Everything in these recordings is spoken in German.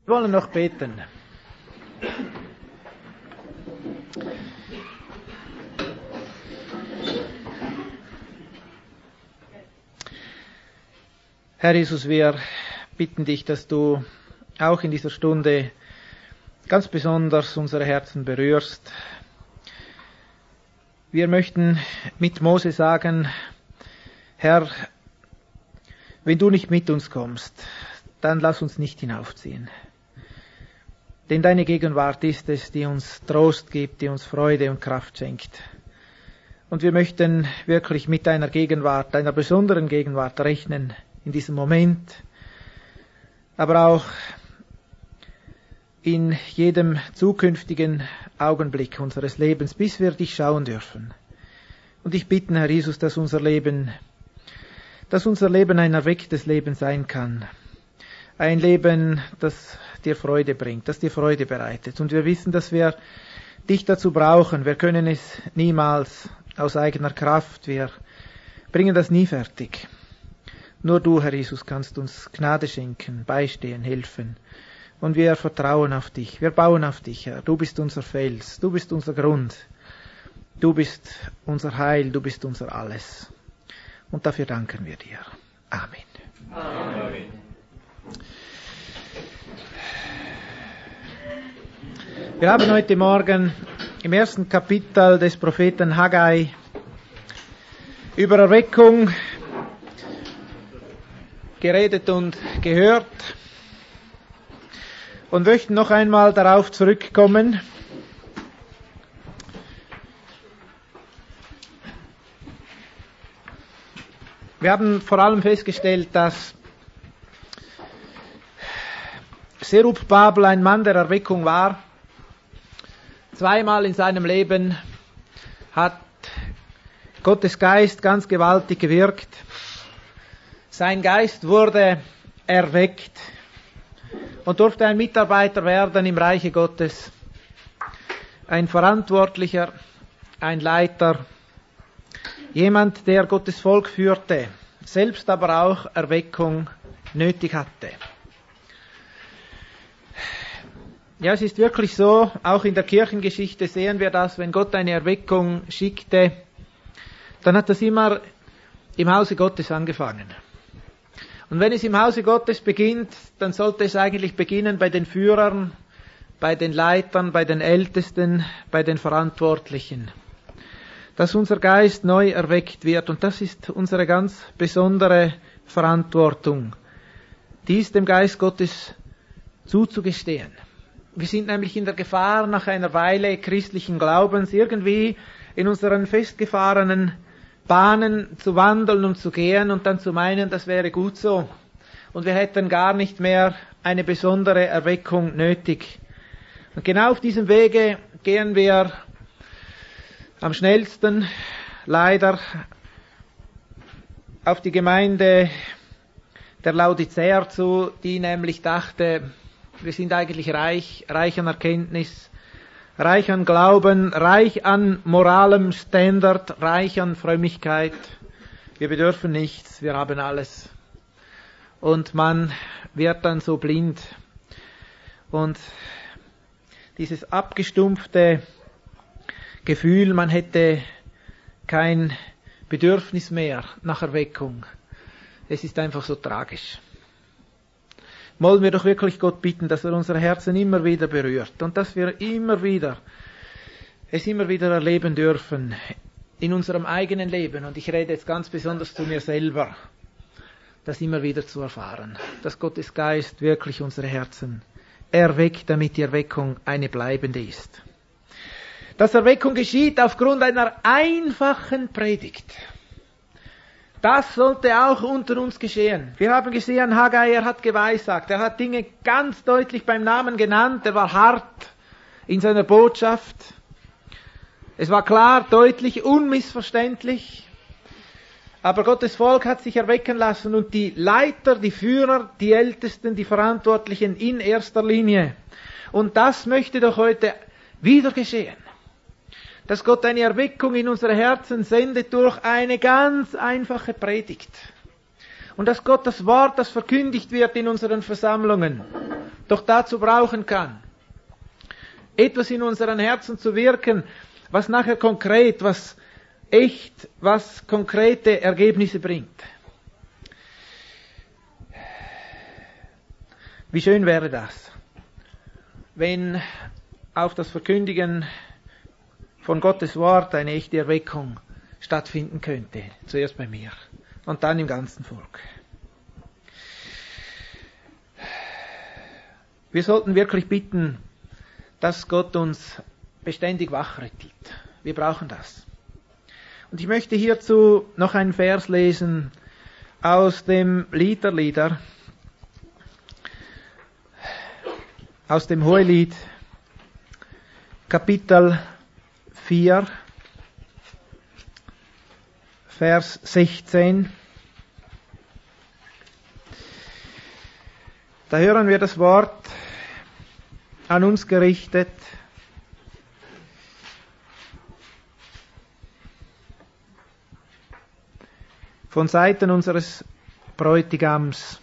Wir wollen noch beten. Herr Jesus, wir bitten dich, dass du auch in dieser Stunde ganz besonders unsere Herzen berührst. Wir möchten mit Mose sagen, Herr, wenn du nicht mit uns kommst, dann lass uns nicht hinaufziehen. Denn deine Gegenwart ist es, die uns Trost gibt, die uns Freude und Kraft schenkt. Und wir möchten wirklich mit deiner Gegenwart, deiner besonderen Gegenwart rechnen in diesem Moment, aber auch in jedem zukünftigen Augenblick unseres Lebens, bis wir dich schauen dürfen. Und ich bitte, Herr Jesus, dass unser Leben ein erwecktes Leben sein kann. Ein Leben, das dir Freude bringt, das dir Freude bereitet. Und wir wissen, dass wir dich dazu brauchen. Wir können es niemals aus eigener Kraft. Wir bringen das nie fertig. Nur du, Herr Jesus, kannst uns Gnade schenken, beistehen, helfen. Und wir vertrauen auf dich. Wir bauen auf dich, Herr. Du bist unser Fels. Du bist unser Grund. Du bist unser Heil. Du bist unser Alles. Und dafür danken wir dir. Amen. Amen. Wir haben heute Morgen im ersten Kapitel des Propheten Haggai über Erweckung geredet und gehört und möchten noch einmal darauf zurückkommen. Wir haben vor allem festgestellt, dass Zerubabel ein Mann der Erweckung war. Zweimal in seinem Leben hat Gottes Geist ganz gewaltig gewirkt. Sein Geist wurde erweckt und durfte ein Mitarbeiter werden im Reiche Gottes. Ein Verantwortlicher, ein Leiter, jemand, der Gottes Volk führte, selbst aber auch Erweckung nötig hatte. Ja, es ist wirklich so, auch in der Kirchengeschichte sehen wir das, wenn Gott eine Erweckung schickte, dann hat das immer im Hause Gottes angefangen. Und wenn es im Hause Gottes beginnt, dann sollte es eigentlich beginnen bei den Führern, bei den Leitern, bei den Ältesten, bei den Verantwortlichen. Dass unser Geist neu erweckt wird, und das ist unsere ganz besondere Verantwortung, dies dem Geist Gottes zuzugestehen. Wir sind nämlich in der Gefahr, nach einer Weile christlichen Glaubens irgendwie in unseren festgefahrenen Bahnen zu wandeln und zu gehen und dann zu meinen, das wäre gut so. Und wir hätten gar nicht mehr eine besondere Erweckung nötig. Und genau auf diesem Wege gehen wir am schnellsten leider auf die Gemeinde der Laodicäer zu, die nämlich dachte, wir sind eigentlich reich an Erkenntnis, reich an Glauben, reich an moralem Standard, reich an Frömmigkeit. Wir bedürfen nichts, wir haben alles. Und man wird dann so blind. Und dieses abgestumpfte Gefühl, man hätte kein Bedürfnis mehr nach Erweckung. Es ist einfach so tragisch. Wollen wir doch wirklich Gott bitten, dass er unsere Herzen immer wieder berührt und dass wir es immer wieder erleben dürfen in unserem eigenen Leben. Und ich rede jetzt ganz besonders zu mir selber, das immer wieder zu erfahren, dass Gottes Geist wirklich unsere Herzen erweckt, damit die Erweckung eine bleibende ist. Dass Erweckung geschieht aufgrund einer einfachen Predigt. Das sollte auch unter uns geschehen. Wir haben gesehen, Haggai, er hat geweissagt. Er hat Dinge ganz deutlich beim Namen genannt. Er war hart in seiner Botschaft. Es war klar, deutlich, unmissverständlich. Aber Gottes Volk hat sich erwecken lassen und die Leiter, die Führer, die Ältesten, die Verantwortlichen in erster Linie. Und das möchte doch heute wieder geschehen. Dass Gott eine Erweckung in unsere Herzen sendet durch eine ganz einfache Predigt. Und dass Gott das Wort, das verkündigt wird in unseren Versammlungen, doch dazu brauchen kann, etwas in unseren Herzen zu wirken, was nachher konkret, was echt, was konkrete Ergebnisse bringt. Wie schön wäre das, wenn auf das Verkündigen von Gottes Wort eine echte Erweckung stattfinden könnte. Zuerst bei mir und dann im ganzen Volk. Wir sollten wirklich bitten, dass Gott uns beständig wachrüttelt. Wir brauchen das. Und ich möchte hierzu noch einen Vers lesen aus dem Lied der Lieder, aus dem Hohelied, Kapitel 4, Vers 16. Da hören wir das Wort an uns gerichtet. Von Seiten unseres Bräutigams.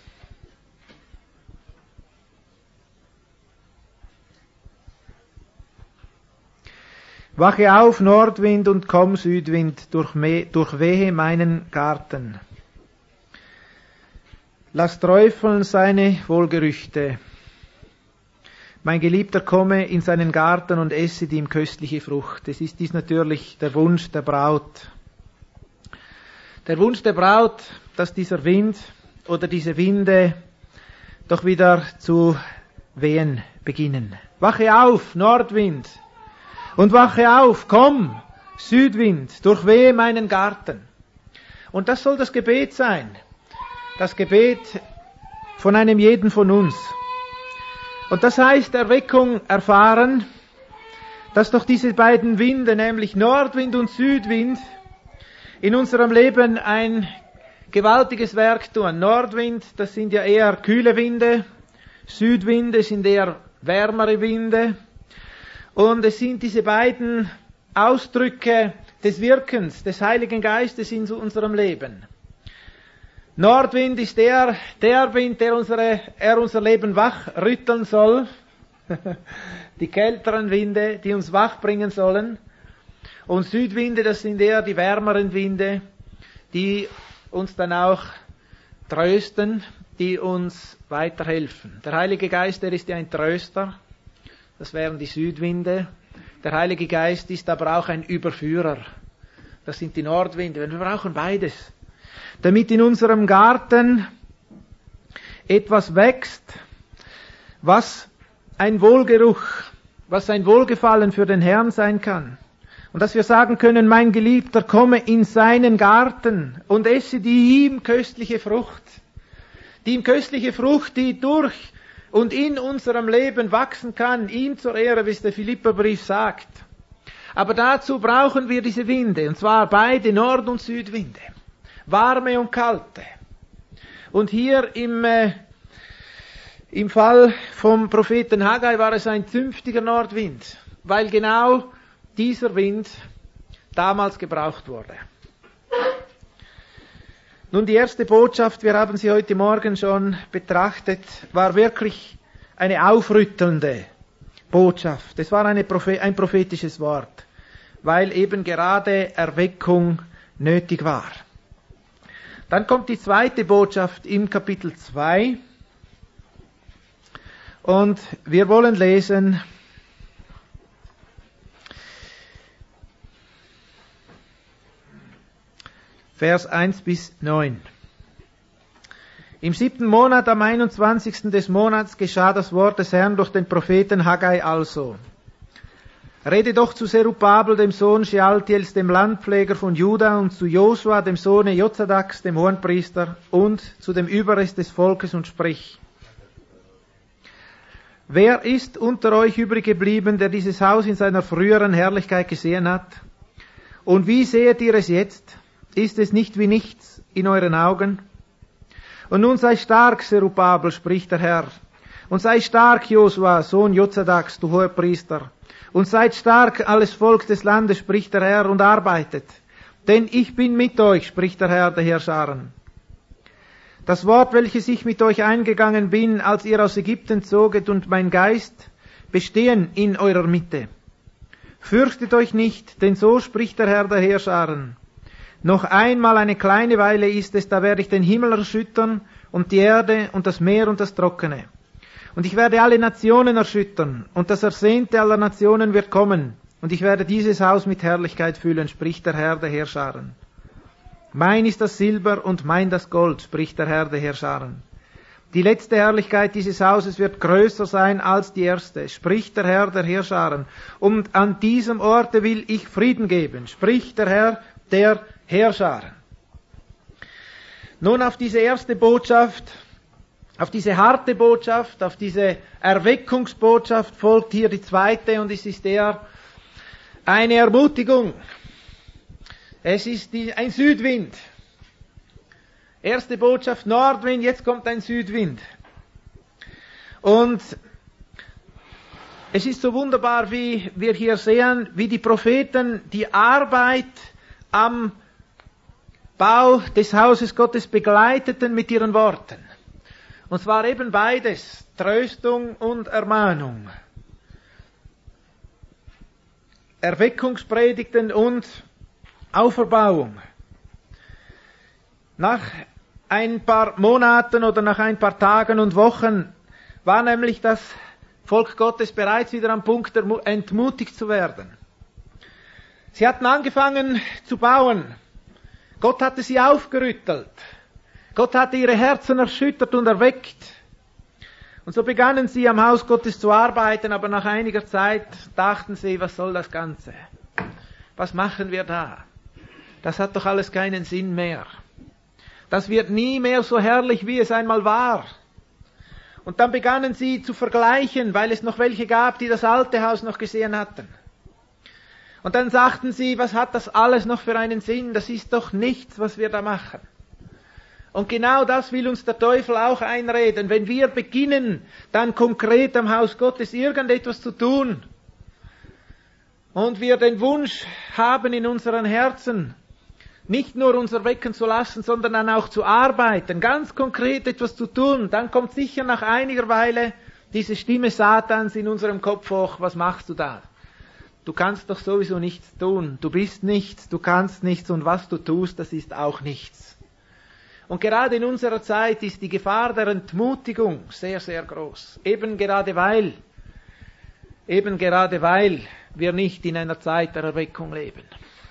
Wache auf, Nordwind, und komm, Südwind, durchwehe meinen Garten. Lass träufeln seine Wohlgerüchte. Mein Geliebter komme in seinen Garten und esse die ihm köstliche Frucht. Es ist dies natürlich der Wunsch der Braut. Der Wunsch der Braut, dass dieser Wind oder diese Winde doch wieder zu wehen beginnen. Wache auf, Nordwind, und wache auf, komm, Südwind, durchwehe meinen Garten. Und das soll das Gebet sein. Das Gebet von einem jeden von uns. Und das heißt Erweckung erfahren, dass doch diese beiden Winde, nämlich Nordwind und Südwind, in unserem Leben ein gewaltiges Werk tun. Nordwind, das sind ja eher kühle Winde, Südwinde sind eher wärmere Winde. Und es sind diese beiden Ausdrücke des Wirkens des Heiligen Geistes in unserem Leben. Nordwind ist der Wind, der unser Leben wachrütteln soll. Die kälteren Winde, die uns wach bringen sollen. Und Südwinde, das sind eher die wärmeren Winde, die uns dann auch trösten, die uns weiterhelfen. Der Heilige Geist, der ist ja ein Tröster. Das wären die Südwinde. Der Heilige Geist ist aber auch ein Überführer. Das sind die Nordwinde. Wir brauchen beides. Damit in unserem Garten etwas wächst, was ein Wohlgeruch, was ein Wohlgefallen für den Herrn sein kann. Und dass wir sagen können, mein Geliebter, komme in seinen Garten und esse die ihm köstliche Frucht. Die ihm köstliche Frucht, die durch und in unserem Leben wachsen kann, ihm zur Ehre, wie es der Philipperbrief sagt. Aber dazu brauchen wir diese Winde, und zwar beide Nord- und Südwinde. Warme und kalte. Und hier im Fall vom Propheten Haggai war es ein zünftiger Nordwind, weil genau dieser Wind damals gebraucht wurde. Nun, die erste Botschaft, wir haben sie heute Morgen schon betrachtet, war wirklich eine aufrüttelnde Botschaft. Es war ein prophetisches Wort, weil eben gerade Erweckung nötig war. Dann kommt die zweite Botschaft im Kapitel 2 und wir wollen lesen Vers 1 bis 9. Im 7. Monat, am 21. des Monats, geschah das Wort des Herrn durch den Propheten Haggai also. Rede doch zu Zerubabel, dem Sohn Shealtiels, dem Landpfleger von Juda, und zu Josua, dem Sohne Jozadaks, dem Hohenpriester, und zu dem Überrest des Volkes, und sprich: Wer ist unter euch übrig geblieben, der dieses Haus in seiner früheren Herrlichkeit gesehen hat? Und wie seht ihr es jetzt? Ist es nicht wie nichts in euren Augen? Und nun sei stark, Zerubabel, spricht der Herr. Und sei stark, Josua, Sohn Jozadaks, du Hohepriester. Und seid stark, alles Volk des Landes, spricht der Herr, und arbeitet. Denn ich bin mit euch, spricht der Herr der Heerscharen. Das Wort, welches ich mit euch eingegangen bin, als ihr aus Ägypten zoget, und mein Geist bestehen in eurer Mitte. Fürchtet euch nicht, denn so spricht der Herr der Heerscharen. Noch einmal eine kleine Weile ist es, da werde ich den Himmel erschüttern und die Erde und das Meer und das Trockene. Und ich werde alle Nationen erschüttern, und das Ersehnte aller Nationen wird kommen, und ich werde dieses Haus mit Herrlichkeit füllen, spricht der Herr der Heerscharen. Mein ist das Silber und mein das Gold, spricht der Herr der Heerscharen. Die letzte Herrlichkeit dieses Hauses wird größer sein als die erste, spricht der Herr der Heerscharen. Und an diesem Orte will ich Frieden geben, spricht der Herr der Heerscharen. Nun auf diese erste Botschaft, auf diese harte Botschaft, auf diese Erweckungsbotschaft folgt hier die zweite, und es ist eher eine Ermutigung. Es ist ein Südwind. Erste Botschaft Nordwind, jetzt kommt ein Südwind. Und es ist so wunderbar, wie wir hier sehen, wie die Propheten die Arbeit am Bau des Hauses Gottes begleiteten mit ihren Worten. Und zwar eben beides, Tröstung und Ermahnung. Erweckungspredigten und Auferbauung. Nach ein paar Monaten oder nach ein paar Tagen und Wochen war nämlich das Volk Gottes bereits wieder am Punkt, entmutigt zu werden. Sie hatten angefangen zu bauen. Gott hatte sie aufgerüttelt. Gott hatte ihre Herzen erschüttert und erweckt. Und so begannen sie am Haus Gottes zu arbeiten, aber nach einiger Zeit dachten sie, was soll das Ganze? Was machen wir da? Das hat doch alles keinen Sinn mehr. Das wird nie mehr so herrlich, wie es einmal war. Und dann begannen sie zu vergleichen, weil es noch welche gab, die das alte Haus noch gesehen hatten. Und dann sagten sie, was hat das alles noch für einen Sinn? Das ist doch nichts, was wir da machen. Und genau das will uns der Teufel auch einreden. Wenn wir beginnen, dann konkret am Haus Gottes irgendetwas zu tun, und wir den Wunsch haben in unseren Herzen, nicht nur uns erwecken zu lassen, sondern dann auch zu arbeiten, ganz konkret etwas zu tun, dann kommt sicher nach einiger Weile diese Stimme Satans in unserem Kopf hoch, was machst du da? Du kannst doch sowieso nichts tun, du bist nichts, du kannst nichts, und was du tust, das ist auch nichts. Und gerade in unserer Zeit ist die Gefahr der Entmutigung sehr, sehr groß. Eben gerade weil wir nicht in einer Zeit der Erweckung leben.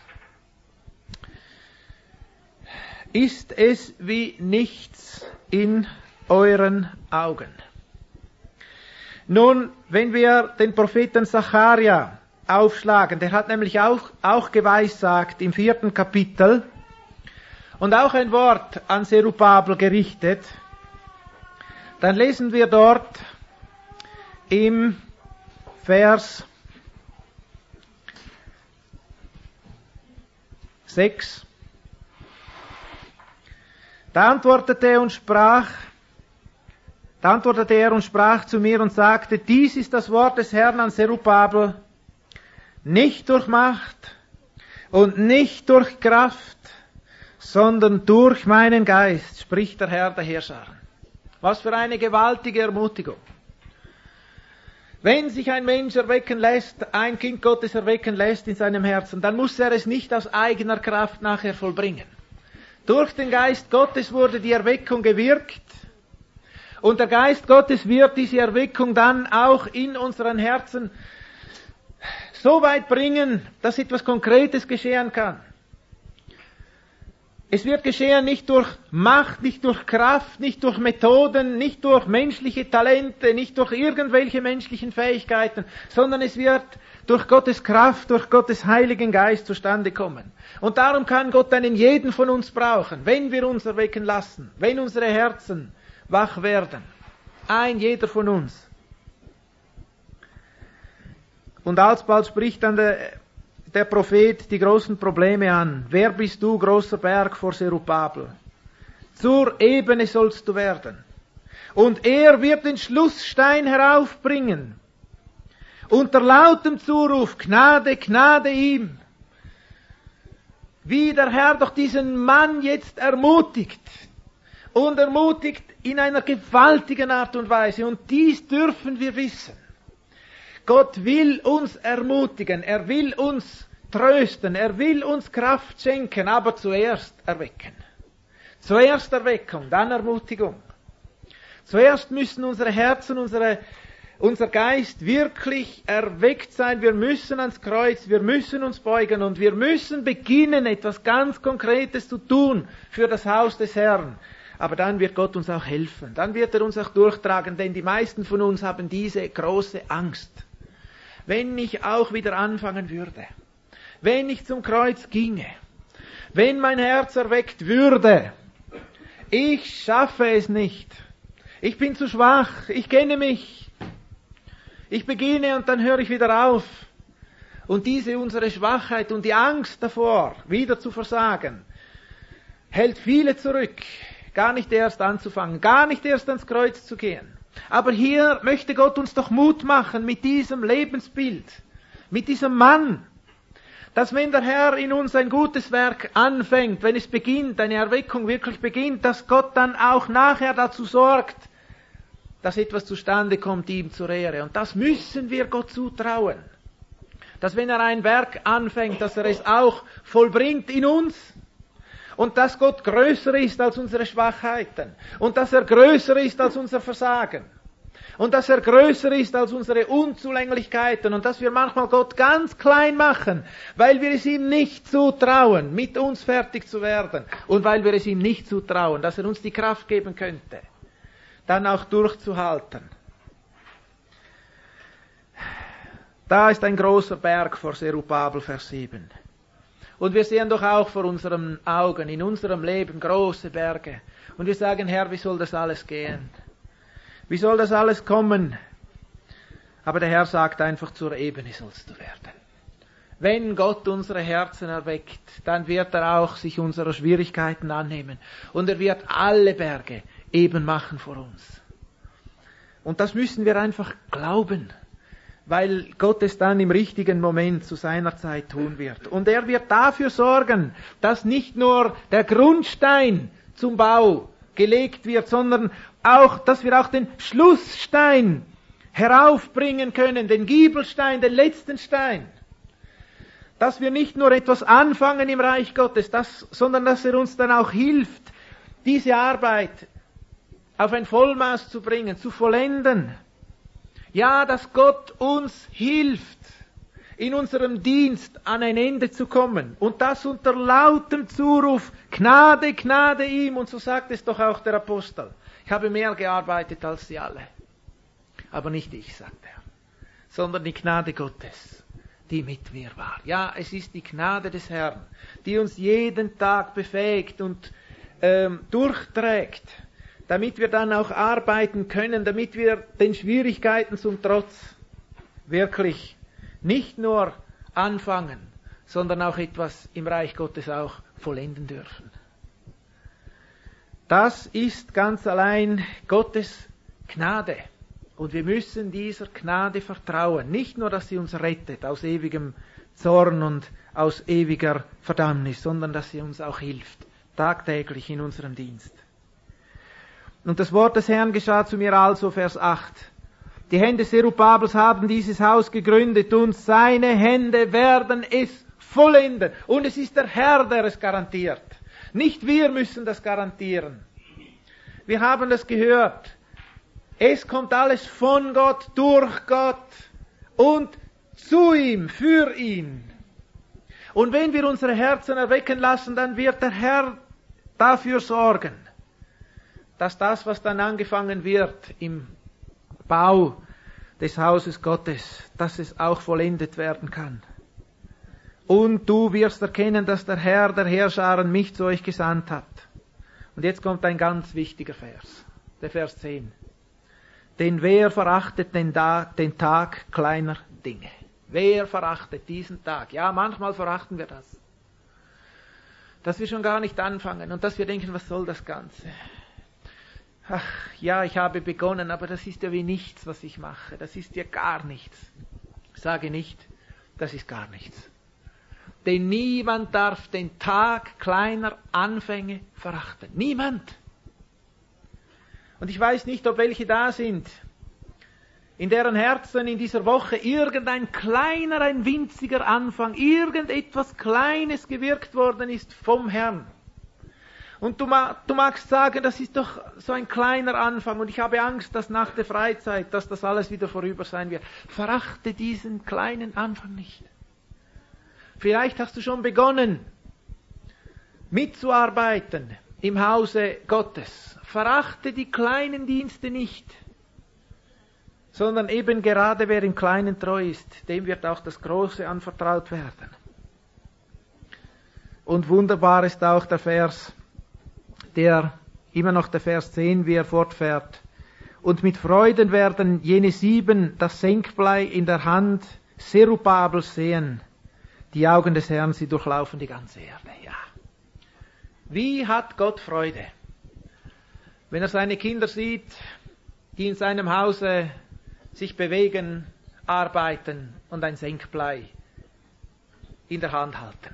Ist es wie nichts in euren Augen? Nun, wenn wir den Propheten Sacharja aufschlagen, der hat nämlich auch geweissagt im 4. Kapitel und auch ein Wort an Zerubabel gerichtet, dann lesen wir dort im Vers 6, Da antwortete er und sprach zu mir und sagte, dies ist das Wort des Herrn an Zerubabel, nicht durch Macht und nicht durch Kraft, sondern durch meinen Geist, spricht der Herr der Heerscharen. Was für eine gewaltige Ermutigung. Wenn sich ein Mensch erwecken lässt, ein Kind Gottes erwecken lässt in seinem Herzen, dann muss er es nicht aus eigener Kraft nachher vollbringen. Durch den Geist Gottes wurde die Erweckung gewirkt, und der Geist Gottes wird diese Erweckung dann auch in unseren Herzen so weit bringen, dass etwas Konkretes geschehen kann. Es wird geschehen nicht durch Macht, nicht durch Kraft, nicht durch Methoden, nicht durch menschliche Talente, nicht durch irgendwelche menschlichen Fähigkeiten, sondern es wird durch Gottes Kraft, durch Gottes Heiligen Geist zustande kommen. Und darum kann Gott einen jeden von uns brauchen, wenn wir uns erwecken lassen, wenn unsere Herzen wach werden. Ein jeder von uns. Und alsbald spricht dann der Prophet die großen Probleme an. Wer bist du, großer Berg, vor Zerubabel? Zur Ebene sollst du werden. Und er wird den Schlussstein heraufbringen. Unter lautem Zuruf, Gnade, Gnade ihm. Wie der Herr doch diesen Mann jetzt ermutigt. und ermutigt in einer gewaltigen Art und Weise. Und dies dürfen wir wissen. Gott will uns ermutigen, er will uns trösten, er will uns Kraft schenken, aber zuerst erwecken. Zuerst Erweckung, dann Ermutigung. Zuerst müssen unsere Herzen, unser Geist wirklich erweckt sein. Wir müssen ans Kreuz, wir müssen uns beugen und wir müssen beginnen, etwas ganz Konkretes zu tun für das Haus des Herrn. Aber dann wird Gott uns auch helfen. Dann wird er uns auch durchtragen, denn die meisten von uns haben diese große Angst. Wenn ich auch wieder anfangen würde, wenn ich zum Kreuz ginge, wenn mein Herz erweckt würde, ich schaffe es nicht. Ich bin zu schwach, ich kenne mich. Ich beginne und dann höre ich wieder auf. Und diese unsere Schwachheit und die Angst davor, wieder zu versagen, hält viele zurück, gar nicht erst anzufangen, gar nicht erst ans Kreuz zu gehen. Aber hier möchte Gott uns doch Mut machen mit diesem Lebensbild, mit diesem Mann, dass wenn der Herr in uns ein gutes Werk anfängt, wenn es beginnt, eine Erweckung wirklich beginnt, dass Gott dann auch nachher dazu sorgt, dass etwas zustande kommt, ihm zur Ehre. Und das müssen wir Gott zutrauen. Dass wenn er ein Werk anfängt, dass er es auch vollbringt in uns. Und dass Gott größer ist als unsere Schwachheiten. Und dass er größer ist als unser Versagen. Und dass er größer ist als unsere Unzulänglichkeiten. Und dass wir manchmal Gott ganz klein machen, weil wir es ihm nicht zutrauen, mit uns fertig zu werden. Und weil wir es ihm nicht zutrauen, dass er uns die Kraft geben könnte, dann auch durchzuhalten. Da ist ein großer Berg vor Zerubabel, Vers 7. Und wir sehen doch auch vor unseren Augen, in unserem Leben, große Berge. Und wir sagen, Herr, wie soll das alles gehen? Wie soll das alles kommen? Aber der Herr sagt einfach, zur Ebene sollst du werden. Wenn Gott unsere Herzen erweckt, dann wird er auch sich unserer Schwierigkeiten annehmen. Und er wird alle Berge eben machen vor uns. Und das müssen wir einfach glauben, weil Gott es dann im richtigen Moment zu seiner Zeit tun wird. Und er wird dafür sorgen, dass nicht nur der Grundstein zum Bau gelegt wird, sondern auch, dass wir auch den Schlussstein heraufbringen können, den Giebelstein, den letzten Stein. Dass wir nicht nur etwas anfangen im Reich Gottes, sondern dass er uns dann auch hilft, diese Arbeit auf ein Vollmaß zu bringen, zu vollenden. Ja, dass Gott uns hilft, in unserem Dienst an ein Ende zu kommen. Und das unter lautem Zuruf, Gnade, Gnade ihm. Und so sagt es doch auch der Apostel. Ich habe mehr gearbeitet als sie alle. Aber nicht ich, sagt er, sondern die Gnade Gottes, die mit mir war. Ja, es ist die Gnade des Herrn, die uns jeden Tag befähigt und durchträgt, damit wir dann auch arbeiten können, damit wir den Schwierigkeiten zum Trotz wirklich nicht nur anfangen, sondern auch etwas im Reich Gottes auch vollenden dürfen. Das ist ganz allein Gottes Gnade. Und wir müssen dieser Gnade vertrauen. Nicht nur, dass sie uns rettet aus ewigem Zorn und aus ewiger Verdammnis, sondern dass sie uns auch hilft, tagtäglich in unserem Dienst. Und das Wort des Herrn geschah zu mir also, Vers 8. Die Hände Zerubabels haben dieses Haus gegründet und seine Hände werden es vollenden. Und es ist der Herr, der es garantiert. Nicht wir müssen das garantieren. Wir haben das gehört. Es kommt alles von Gott, durch Gott und zu ihm, für ihn. Und wenn wir unsere Herzen erwecken lassen, dann wird der Herr dafür sorgen, dass das, was dann angefangen wird im Bau des Hauses Gottes, dass es auch vollendet werden kann. Und du wirst erkennen, dass der Herr der Heerscharen mich zu euch gesandt hat. Und jetzt kommt ein ganz wichtiger Vers, der Vers 10. Denn wer verachtet den Tag kleiner Dinge? Wer verachtet diesen Tag? Ja, manchmal verachten wir das. Dass wir schon gar nicht anfangen und dass wir denken, was soll das Ganze? Ach, ja, ich habe begonnen, aber das ist ja wie nichts, was ich mache. Das ist ja gar nichts. Ich sage nicht, das ist gar nichts. Denn niemand darf den Tag kleiner Anfänge verachten. Niemand. Und ich weiß nicht, ob welche da sind, in deren Herzen in dieser Woche irgendein kleiner, ein winziger Anfang, irgendetwas Kleines gewirkt worden ist vom Herrn. Und du magst sagen, das ist doch so ein kleiner Anfang und ich habe Angst, dass nach der Freizeit, dass das alles wieder vorüber sein wird. Verachte diesen kleinen Anfang nicht. Vielleicht hast du schon begonnen, mitzuarbeiten im Hause Gottes. Verachte die kleinen Dienste nicht, sondern eben gerade wer im Kleinen treu ist, dem wird auch das Große anvertraut werden. Und wunderbar ist auch der Vers, immer noch der Vers 10, wie er fortfährt. Und mit Freuden werden jene 7 das Senkblei in der Hand Zerubabels sehen. Die Augen des Herrn, sie durchlaufen die ganze Erde. Ja. Wie hat Gott Freude, wenn er seine Kinder sieht, die in seinem Hause sich bewegen, arbeiten und ein Senkblei in der Hand halten.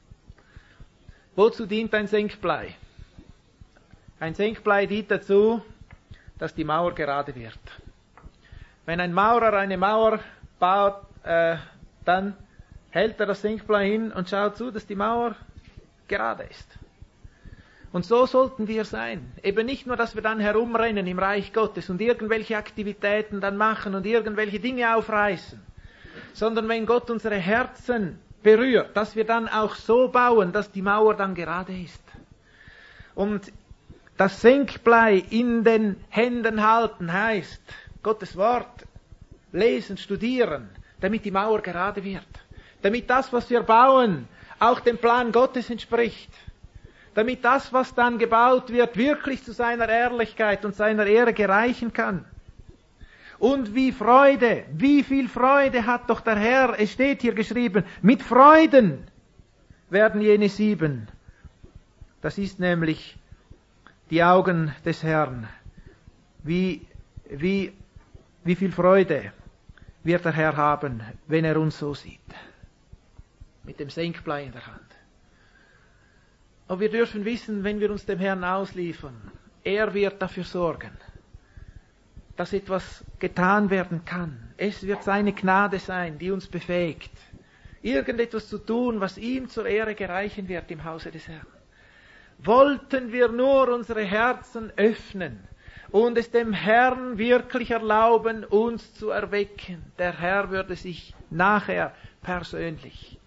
Wozu dient ein Senkblei? Ein Senkblei dient dazu, dass die Mauer gerade wird. Wenn ein Maurer eine Mauer baut, dann hält er das Senkblei hin und schaut zu, dass die Mauer gerade ist. Und so sollten wir sein. Eben nicht nur, dass wir dann herumrennen im Reich Gottes und irgendwelche Aktivitäten dann machen und irgendwelche Dinge aufreißen, sondern wenn Gott unsere Herzen berührt, dass wir dann auch so bauen, dass die Mauer dann gerade ist. Und das Senkblei in den Händen halten heißt, Gottes Wort lesen, studieren, damit die Mauer gerade wird. Damit das, was wir bauen, auch dem Plan Gottes entspricht. Damit das, was dann gebaut wird, wirklich zu seiner Ehrlichkeit und seiner Ehre gereichen kann. Und wie viel Freude hat doch der Herr, es steht hier geschrieben, mit Freuden werden jene 7. Das ist nämlich die Augen des Herrn. Wie viel Freude wird der Herr haben, wenn er uns so sieht. Mit dem Senkblei in der Hand. Aber wir dürfen wissen, wenn wir uns dem Herrn ausliefern, er wird dafür sorgen, dass etwas getan werden kann. Es wird seine Gnade sein, die uns befähigt, irgendetwas zu tun, was ihm zur Ehre gereichen wird im Hause des Herrn. Wollten wir nur unsere Herzen öffnen und es dem Herrn wirklich erlauben, uns zu erwecken, der Herr würde sich nachher persönlich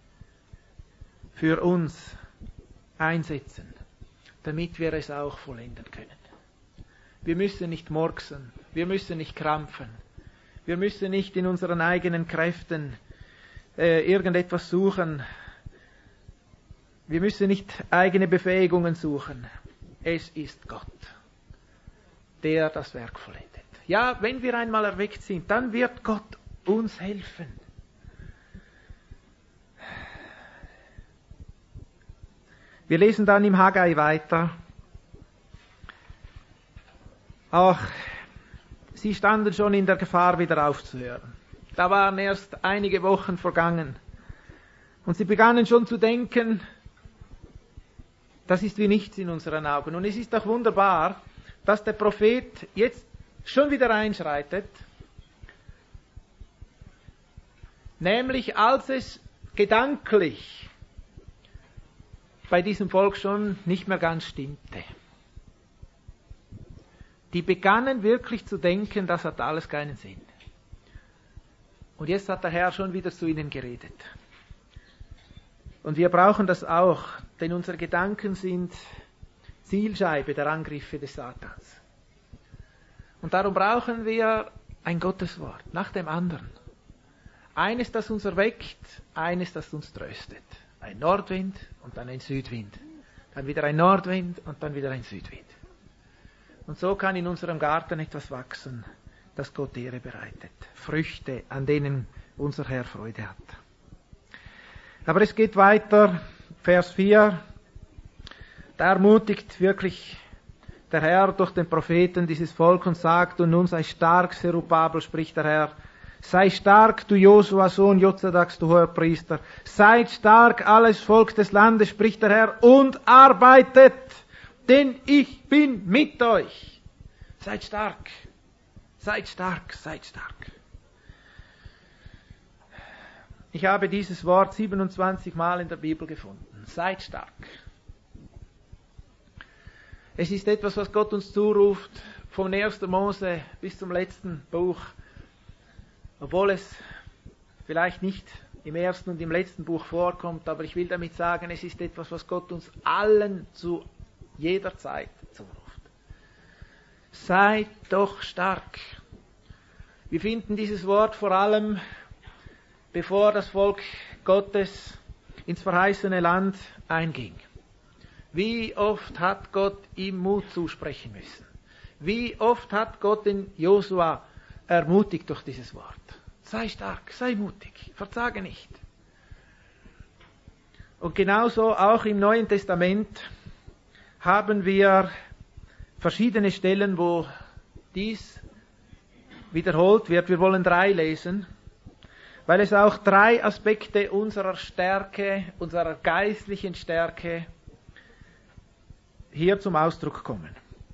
für uns einsetzen, damit wir es auch vollenden können. Wir müssen nicht murksen, wir müssen nicht krampfen, wir müssen nicht in unseren eigenen Kräften irgendetwas suchen, wir müssen nicht eigene Befähigungen suchen. Es ist Gott, der das Werk vollendet. Ja, wenn wir einmal erweckt sind, dann wird Gott uns helfen. Wir lesen dann im Haggai weiter. Auch sie standen schon in der Gefahr, wieder aufzuhören. Da waren erst einige Wochen vergangen. Und sie begannen schon zu denken, das ist wie nichts in unseren Augen. Und es ist doch wunderbar, dass der Prophet jetzt schon wieder einschreitet, nämlich als es gedanklich bei diesem Volk schon nicht mehr ganz stimmte. Die begannen wirklich zu denken, das hat alles keinen Sinn. Und jetzt hat der Herr schon wieder zu ihnen geredet. Und wir brauchen das auch, denn unsere Gedanken sind Zielscheibe der Angriffe des Satans. Und darum brauchen wir ein Gotteswort nach dem anderen. Eines, das uns erweckt, eines, das uns tröstet. Ein Nordwind und dann ein Südwind. Dann wieder ein Nordwind und dann wieder ein Südwind. Und so kann in unserem Garten etwas wachsen, das Gott Ehre bereitet. Früchte, an denen unser Herr Freude hat. Aber es geht weiter, Vers 4. Da ermutigt wirklich der Herr durch den Propheten dieses Volk und sagt, und nun sei stark, Zerubabel, spricht der Herr, sei stark, du Josua, Sohn Jozadaks, du hoher Priester, seid stark, alles Volk des Landes, spricht der Herr, und arbeitet, denn ich bin mit euch, Seid stark. Seid stark, seid stark. Ich habe dieses Wort 27 Mal in der Bibel gefunden. Seid stark. Es ist etwas, was Gott uns zuruft, vom 1. Mose bis zum letzten Buch. Obwohl es vielleicht nicht im ersten und im letzten Buch vorkommt, aber ich will damit sagen, es ist etwas, was Gott uns allen zu jeder Zeit zuruft. Seid doch stark. Wir finden dieses Wort vor allem, bevor das Volk Gottes ins verheißene Land einging. Wie oft hat Gott ihm Mut zusprechen müssen? Wie oft hat Gott den Josua ermutigt durch dieses Wort? Sei stark, sei mutig, verzage nicht. Und genauso auch im Neuen Testament haben wir verschiedene Stellen, wo dies wiederholt wird. Wir wollen 3 lesen, weil es auch 3 Aspekte unserer Stärke, unserer geistlichen Stärke hier zum Ausdruck kommen.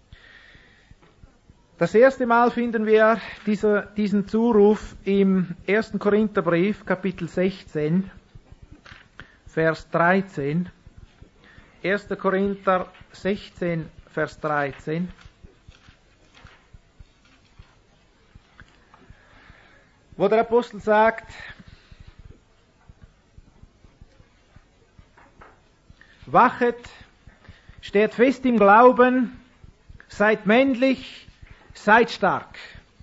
Das erste Mal finden wir diesen Zuruf im 1. Korintherbrief, Kapitel 16, Vers 13. 1. Korinther 16, Vers 13. Wo der Apostel sagt, wachet, steht fest im Glauben, seid männlich, seid stark.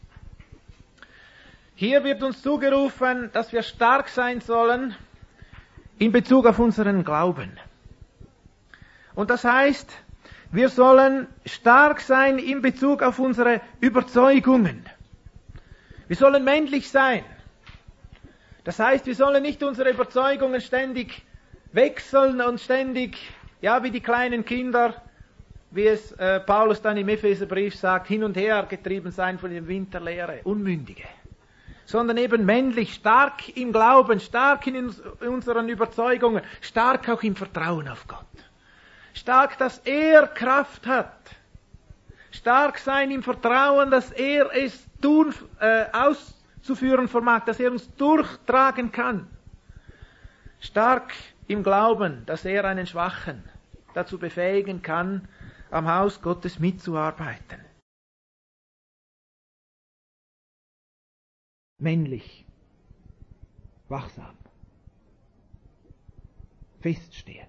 Hier wird uns zugerufen, dass wir stark sein sollen in Bezug auf unseren Glauben. Und das heißt, wir sollen stark sein in Bezug auf unsere Überzeugungen. Wir sollen männlich sein. Das heißt, wir sollen nicht unsere Überzeugungen ständig wechseln und ständig, ja, wie die kleinen Kinder, wie es Paulus dann im Epheserbrief sagt, hin und her getrieben sein von dem Wind der Lehre, Unmündige. Sondern eben männlich, stark im Glauben, stark in unseren Überzeugungen, stark auch im Vertrauen auf Gott. Stark, dass er Kraft hat. Stark sein im Vertrauen, dass er es auszuführen vermag, dass er uns durchtragen kann. Stark im Glauben, dass er einen Schwachen dazu befähigen kann, am Haus Gottes mitzuarbeiten. Männlich, wachsam, feststehen.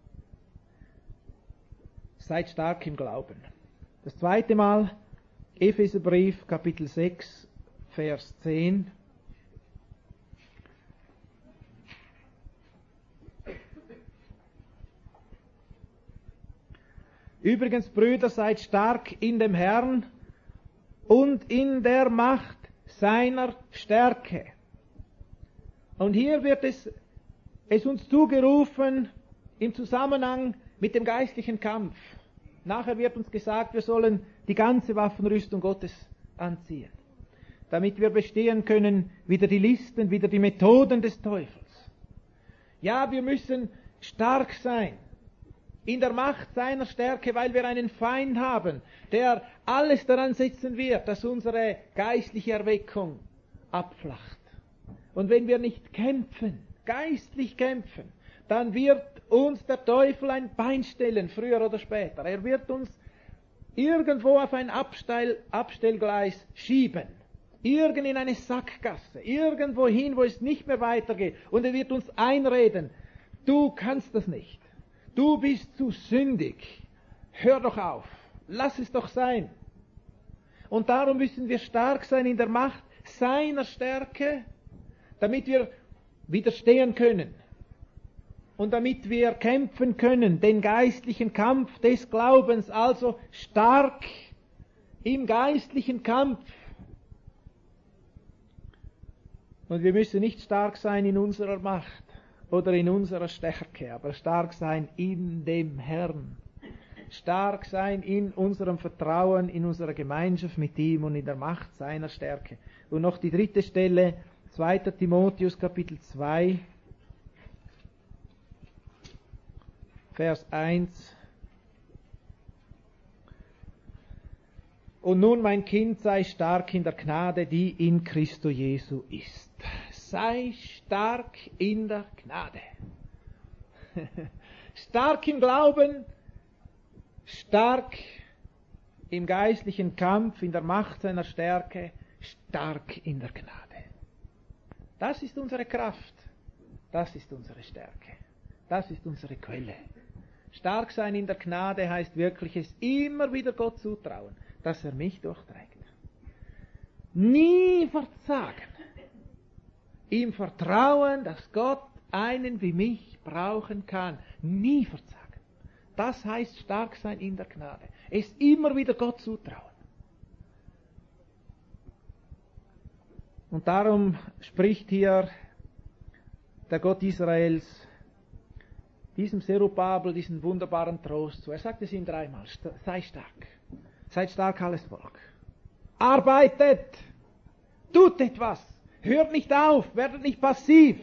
Seid stark im Glauben. Das zweite Mal, Epheserbrief, Kapitel 6, Vers 10. Übrigens, Brüder, seid stark in dem Herrn und in der Macht seiner Stärke. Und hier wird es uns zugerufen im Zusammenhang mit dem geistlichen Kampf. Nachher wird uns gesagt, wir sollen die ganze Waffenrüstung Gottes anziehen, damit wir bestehen können, wieder die Listen, wieder die Methoden des Teufels. Ja, wir müssen stark sein in der Macht seiner Stärke, weil wir einen Feind haben, der alles daran setzen wird, dass unsere geistliche Erweckung abflacht. Und wenn wir nicht kämpfen, geistlich kämpfen, dann wird uns der Teufel ein Bein stellen, früher oder später. Er wird uns irgendwo auf ein Abstellgleis schieben, irgend in eine Sackgasse, irgendwo hin, wo es nicht mehr weitergeht. Und er wird uns einreden, du kannst das nicht, du bist zu sündig, hör doch auf, lass es doch sein. Und darum müssen wir stark sein in der Macht seiner Stärke, damit wir widerstehen können. Und damit wir kämpfen können, den geistlichen Kampf des Glaubens, also stark im geistlichen Kampf. Und wir müssen nicht stark sein in unserer Macht oder in unserer Stärke, aber stark sein in dem Herrn. Stark sein in unserem Vertrauen, in unserer Gemeinschaft mit ihm und in der Macht seiner Stärke. Und noch die dritte Stelle, 2. Timotheus Kapitel 2, Vers 1. Und nun, mein Kind, sei stark in der Gnade, die in Christo Jesu ist. Sei stark in der Gnade. Stark im Glauben, stark im geistlichen Kampf, in der Macht seiner Stärke, stark in der Gnade. Das ist unsere Kraft, das ist unsere Stärke, das ist unsere Quelle. Stark sein in der Gnade heißt wirklich, es immer wieder Gott zutrauen, dass er mich durchträgt. Nie verzagen. Ihm vertrauen, dass Gott einen wie mich brauchen kann. Nie verzagen. Das heißt stark sein in der Gnade. Es immer wieder Gott zutrauen. Und darum spricht hier der Gott Israels diesem Zerubabel diesen wunderbaren Trost zu. Er sagt es ihm dreimal, sei stark. Seid stark, alles Volk. Arbeitet! Tut etwas! Hört nicht auf! Werdet nicht passiv!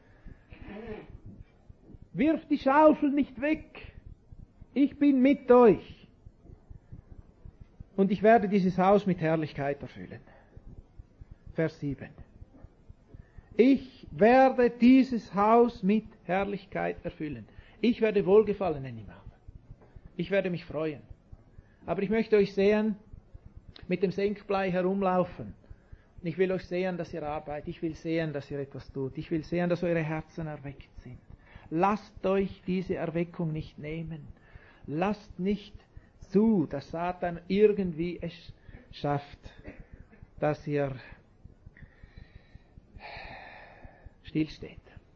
Wirft die Schaufel nicht weg! Ich bin mit euch! Und ich werde dieses Haus mit Herrlichkeit erfüllen. Vers 7. Ich werde dieses Haus mit Herrlichkeit erfüllen. Ich werde Wohlgefallen in ihm haben. Ich werde mich freuen. Aber ich möchte euch sehen, mit dem Senkblei herumlaufen. Und ich will euch sehen, dass ihr arbeitet. Ich will sehen, dass ihr etwas tut. Ich will sehen, dass eure Herzen erweckt sind. Lasst euch diese Erweckung nicht nehmen. Lasst nicht zu, dass Satan irgendwie es schafft, dass ihr stillsteht.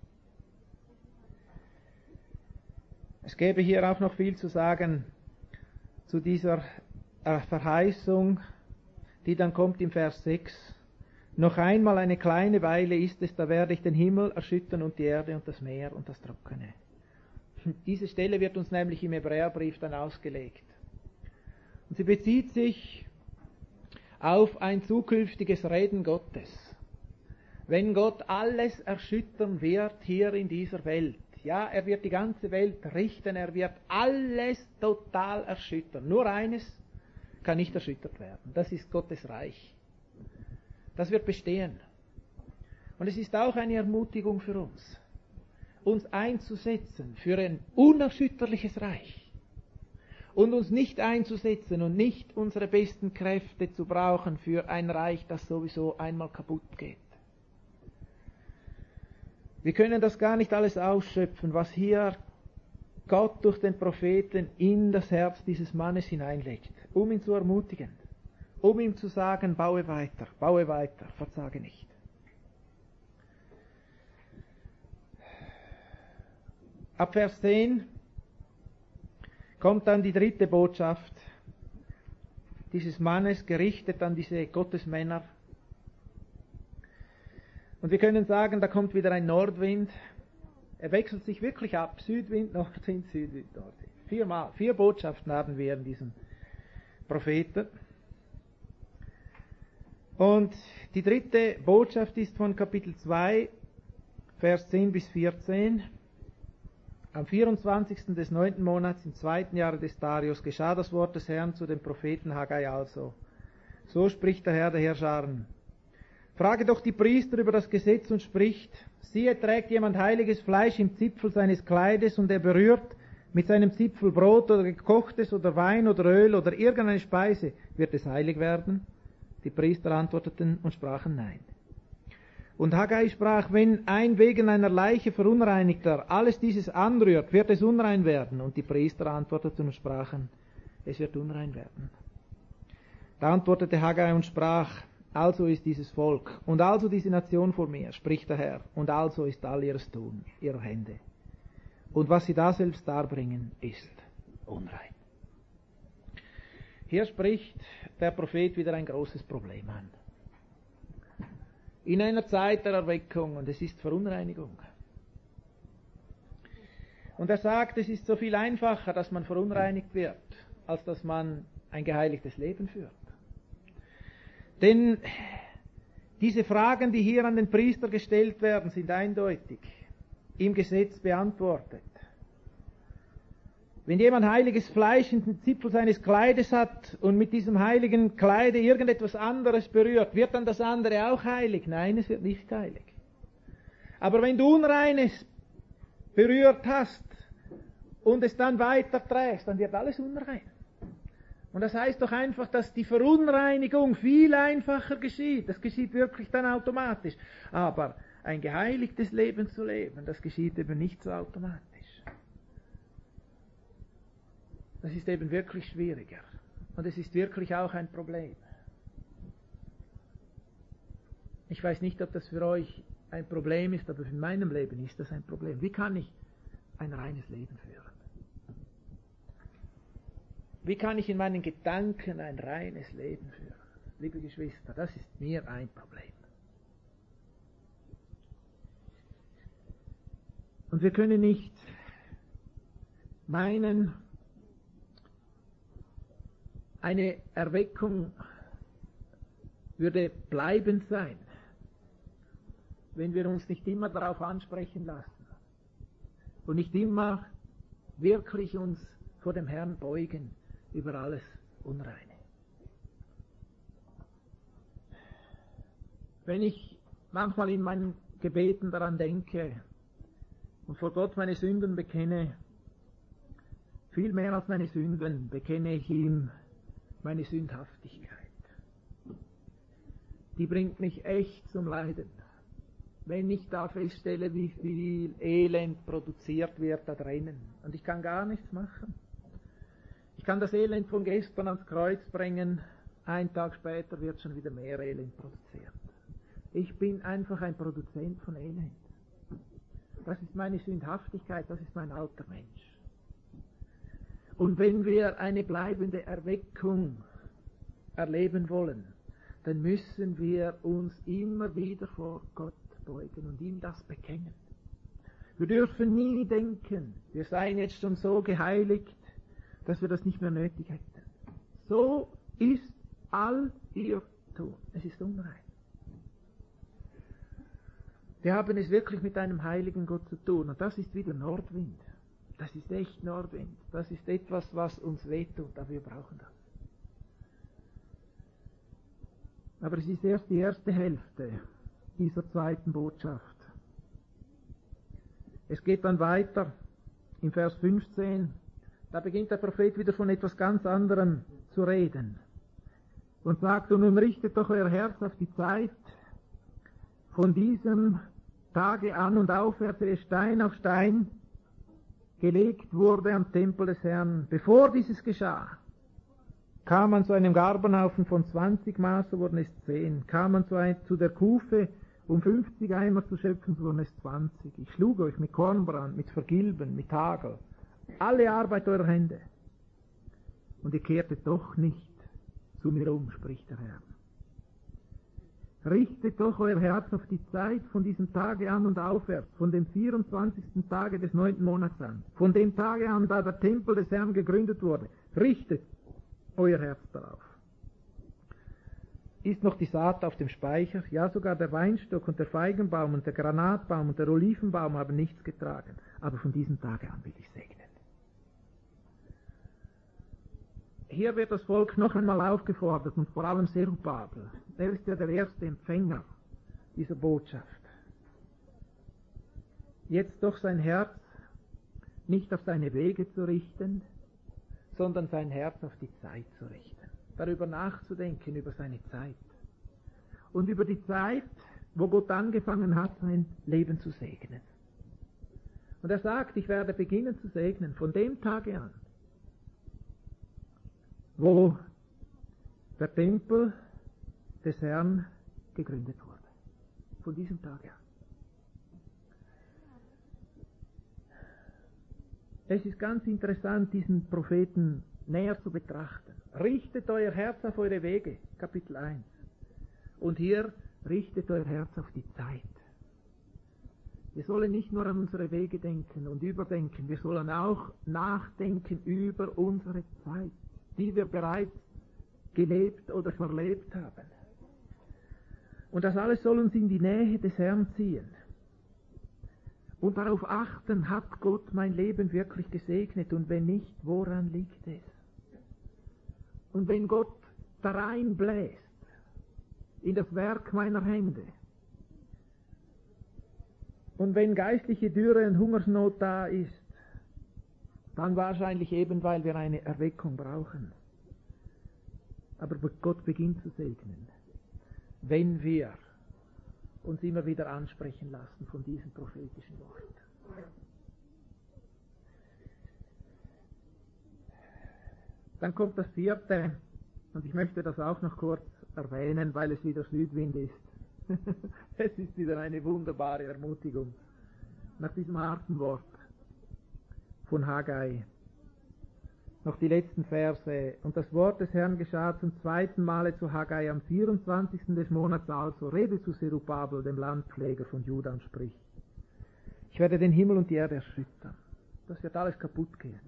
Es gäbe hier auch noch viel zu sagen zu dieser Verheißung, die dann kommt im Vers 6. Noch einmal eine kleine Weile ist es, da werde ich den Himmel erschüttern und die Erde und das Meer und das Trockene. Diese Stelle wird uns nämlich im Hebräerbrief dann ausgelegt. Und sie bezieht sich auf ein zukünftiges Reden Gottes. Wenn Gott alles erschüttern wird hier in dieser Welt, ja, er wird die ganze Welt richten, er wird alles total erschüttern. Nur eines kann nicht erschüttert werden, das ist Gottes Reich. Das wird bestehen. Und es ist auch eine Ermutigung für uns einzusetzen für ein unerschütterliches Reich. Und uns nicht einzusetzen und nicht unsere besten Kräfte zu brauchen für ein Reich, das sowieso einmal kaputt geht. Wir können das gar nicht alles ausschöpfen, was hier Gott durch den Propheten in das Herz dieses Mannes hineinlegt, um ihn zu ermutigen, um ihm zu sagen, baue weiter, verzage nicht. Ab Vers 10 kommt dann die dritte Botschaft dieses Mannes, gerichtet an diese Gottesmänner. Und wir können sagen, da kommt wieder ein Nordwind. Er wechselt sich wirklich ab. Südwind, Nordwind, Südwind, Nordwind. 4 Botschaften haben wir in diesem Propheten. Und die dritte Botschaft ist von Kapitel 2, Vers 10 bis 14. Am 24. des 9. Monats im 2. Jahre des Darius geschah das Wort des Herrn zu dem Propheten Haggai also. So spricht der Herr der Herrscharen. Frage doch die Priester über das Gesetz und spricht, siehe, trägt jemand heiliges Fleisch im Zipfel seines Kleides und er berührt mit seinem Zipfel Brot oder gekochtes oder Wein oder Öl oder irgendeine Speise, wird es heilig werden? Die Priester antworteten und sprachen nein. Und Haggai sprach, wenn ein wegen einer Leiche Verunreinigter alles dieses anrührt, wird es unrein werden. Und die Priester antworteten und sprachen, es wird unrein werden. Da antwortete Haggai und sprach, also ist dieses Volk und also diese Nation vor mir, spricht der Herr, und also ist all ihres Tun, ihrer Hände. Und was sie da selbst darbringen, ist unrein. Hier spricht der Prophet wieder ein großes Problem an. In einer Zeit der Erweckung, und es ist Verunreinigung. Und er sagt, es ist so viel einfacher, dass man verunreinigt wird, als dass man ein geheiligtes Leben führt. Denn diese Fragen, die hier an den Priester gestellt werden, sind eindeutig im Gesetz beantwortet. Wenn jemand heiliges Fleisch in den Zipfel seines Kleides hat und mit diesem heiligen Kleide irgendetwas anderes berührt, wird dann das andere auch heilig? Nein, es wird nicht heilig. Aber wenn du Unreines berührt hast und es dann weiterträgst, dann wird alles unrein. Und das heißt doch einfach, dass die Verunreinigung viel einfacher geschieht. Das geschieht wirklich dann automatisch. Aber ein geheiligtes Leben zu leben, das geschieht eben nicht so automatisch. Das ist eben wirklich schwieriger. Und es ist wirklich auch ein Problem. Ich weiß nicht, ob das für euch ein Problem ist, aber in meinem Leben ist das ein Problem. Wie kann ich ein reines Leben führen? Wie kann ich in meinen Gedanken ein reines Leben führen? Liebe Geschwister, das ist mir ein Problem. Und wir können nicht meinen, eine Erweckung würde bleibend sein, wenn wir uns nicht immer darauf ansprechen lassen und nicht immer wirklich uns vor dem Herrn beugen über alles Unreine. Wenn ich manchmal in meinen Gebeten daran denke und vor Gott meine Sünden bekenne, viel mehr als meine Sünden bekenne ich ihm meine Sündhaftigkeit. Die bringt mich echt zum Leiden. Wenn ich da feststelle, wie viel Elend produziert wird da drinnen. Und ich kann gar nichts machen. Ich kann das Elend von gestern ans Kreuz bringen, einen Tag später wird schon wieder mehr Elend produziert. Ich bin einfach ein Produzent von Elend. Das ist meine Sündhaftigkeit, das ist mein alter Mensch. Und wenn wir eine bleibende Erweckung erleben wollen, dann müssen wir uns immer wieder vor Gott beugen und ihm das bekennen. Wir dürfen nie denken, wir seien jetzt schon so geheiligt, dass wir das nicht mehr nötig hätten. So ist all ihr Tun. Es ist unrein. Wir haben es wirklich mit einem heiligen Gott zu tun und das ist wieder Nordwind. Das ist echt Nordwind. Das ist etwas, was uns wehtut, aber wir brauchen das. Aber es ist erst die erste Hälfte dieser zweiten Botschaft. Es geht dann weiter im Vers 15. Da beginnt der Prophet wieder von etwas ganz anderem zu reden. Und sagt, und nun richtet doch euer Herz auf die Zeit von diesem Tage an und aufwärts, ehe Stein auf Stein gelegt wurde am Tempel des Herrn. Bevor dieses geschah, kam man zu einem Garbenhaufen von 20 Maß, so wurden es 10. Kam man zu der Kufe, um 50 Eimer zu schöpfen, so wurden es 20. Ich schlug euch mit Kornbrand, mit Vergilben, mit Hagel, alle Arbeit eurer Hände. Und ihr kehrtet doch nicht zu mir um, spricht der Herr. Richtet doch euer Herz auf die Zeit von diesem Tage an und aufwärts, von dem 24. Tage des 9. Monats an, von dem Tage an, da der Tempel des Herrn gegründet wurde. Richtet euer Herz darauf. Ist noch die Saat auf dem Speicher? Ja, sogar der Weinstock und der Feigenbaum und der Granatbaum und der Olivenbaum haben nichts getragen. Aber von diesem Tage an will ich segnen. Hier wird das Volk noch einmal aufgefordert und vor allem Zerubabel. Er ist ja der erste Empfänger dieser Botschaft. Jetzt doch sein Herz nicht auf seine Wege zu richten, sondern sein Herz auf die Zeit zu richten. Darüber nachzudenken, über seine Zeit. Und über die Zeit, wo Gott angefangen hat, sein Leben zu segnen. Und er sagt, ich werde beginnen zu segnen, von dem Tage an, wo der Tempel des Herrn gegründet wurde. Von diesem Tage an. Es ist ganz interessant, diesen Propheten näher zu betrachten. Richtet euer Herz auf eure Wege, Kapitel 1. Und hier richtet euer Herz auf die Zeit. Wir sollen nicht nur an unsere Wege denken und überdenken, wir sollen auch nachdenken über unsere Zeit, die wir bereits gelebt oder verlebt haben. Und das alles soll uns in die Nähe des Herrn ziehen. und darauf achten, hat Gott mein Leben wirklich gesegnet und wenn nicht, woran liegt es? Und wenn Gott da reinbläst in das Werk meiner Hände und wenn geistliche Dürre und Hungersnot da ist, dann wahrscheinlich eben, weil wir eine Erweckung brauchen. Aber Gott beginnt zu segnen, wenn wir uns immer wieder ansprechen lassen von diesem prophetischen Wort. Dann kommt das vierte, und ich möchte das auch noch kurz erwähnen, weil es wieder Südwind ist. Es ist wieder eine wunderbare Ermutigung nach diesem harten Wort von Haggai. Noch die letzten Verse. Und das Wort des Herrn geschah zum zweiten Male zu Haggai am 24. des Monats also. Rede zu Zerubabel, dem Landpfleger von Juda, und sprich: Ich werde den Himmel und die Erde erschüttern. Das wird alles kaputt gehen.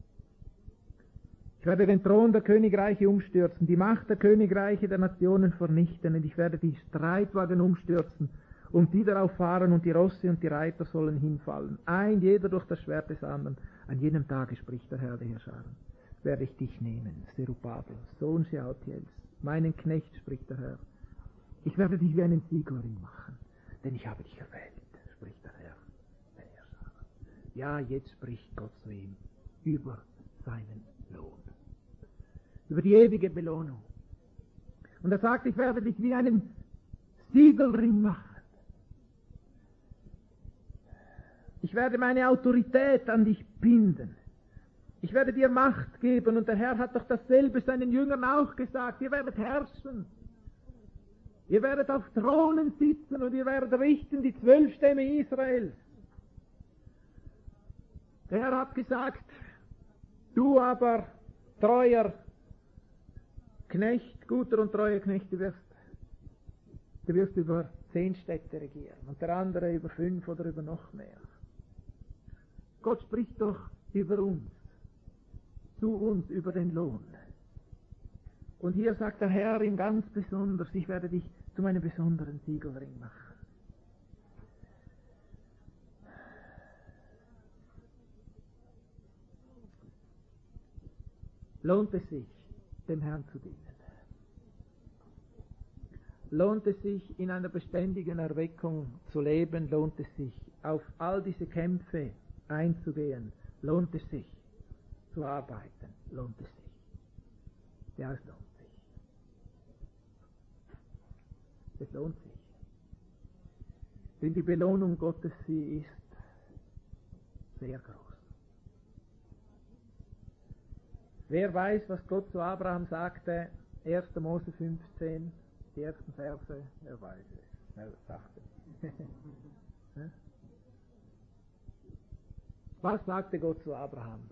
Ich werde den Thron der Königreiche umstürzen, die Macht der Königreiche der Nationen vernichten, und ich werde die Streitwagen umstürzen und die darauf fahren, und die Rosse und die Reiter sollen hinfallen, ein jeder durch das Schwert des anderen. An jenem Tage, spricht der Herr der Herrscharen, werde ich dich nehmen, Zerubabel, Sohn Shealtiels, meinen Knecht, spricht der Herr. Ich werde dich wie einen Siegelring machen, denn ich habe dich erwählt, spricht der Herr der Herrscharen. Ja, jetzt spricht Gott zu ihm über seinen Lohn, über die ewige Belohnung. Und er sagt, ich werde dich wie einen Siegelring machen. Ich werde meine Autorität an dich binden. Ich werde dir Macht geben. Und der Herr hat doch dasselbe seinen Jüngern auch gesagt. Ihr werdet herrschen. Ihr werdet auf Thronen sitzen und ihr werdet richten die 12 Stämme Israels. Der Herr hat gesagt, du aber, treuer Knecht, guter und treuer Knecht, du wirst über 10 Städte regieren und der andere über 5 oder über noch mehr. Gott spricht doch über uns, zu uns über den Lohn. Und hier sagt der Herr ihm ganz besonders, ich werde dich zu meinem besonderen Siegelring machen. Lohnt es sich, dem Herrn zu dienen? Lohnt es sich, in einer beständigen Erweckung zu leben? Lohnt es sich, auf all diese Kämpfe einzugehen? Lohnt es sich, zu arbeiten? Lohnt es sich? Ja, es lohnt sich. Es lohnt sich. Denn die Belohnung Gottes, sie ist sehr groß. Wer weiß, was Gott zu Abraham sagte, 1. Mose 15, die ersten Verse, er weiß es, er sagte. Was sagte Gott zu Abraham?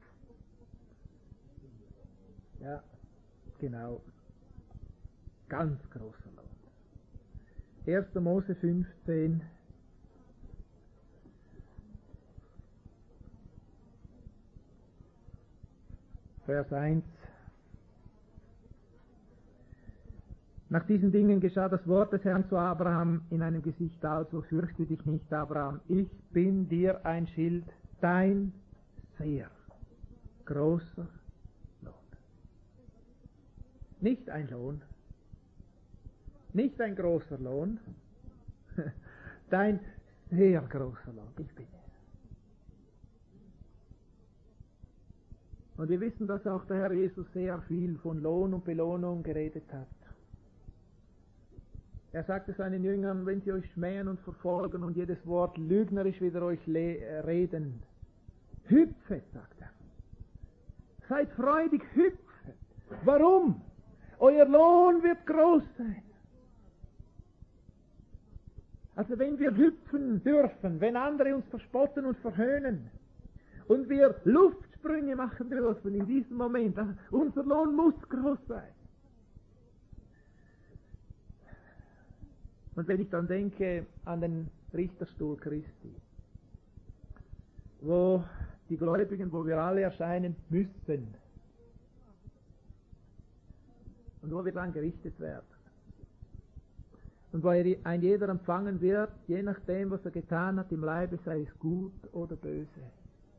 Ja, genau, ganz großer Lohn. 1. Mose 15, Vers 1. Nach diesen Dingen geschah das Wort des Herrn zu Abraham in einem Gesicht also: Fürchte dich nicht, Abraham, ich bin dir ein Schild, dein sehr großer Lohn. Nicht ein Lohn, nicht ein großer Lohn, dein sehr großer Lohn, ich bin es. Und wir wissen, dass auch der Herr Jesus sehr viel von Lohn und Belohnung geredet hat. Er sagte seinen Jüngern, wenn sie euch schmähen und verfolgen und jedes Wort lügnerisch wider euch reden, hüpfet, sagt er. Seid freudig, hüpfet. Warum? Euer Lohn wird groß sein. Also wenn wir hüpfen dürfen, wenn andere uns verspotten und verhöhnen und wir Luftsprünge machen dürfen in diesem Moment, unser Lohn muss groß sein. Und wenn ich dann denke an den Richterstuhl Christi, wo die Gläubigen, wo wir alle erscheinen müssen und wo wir dann gerichtet werden. und wo ein jeder empfangen wird, je nachdem, was er getan hat im Leibe, sei es gut oder böse.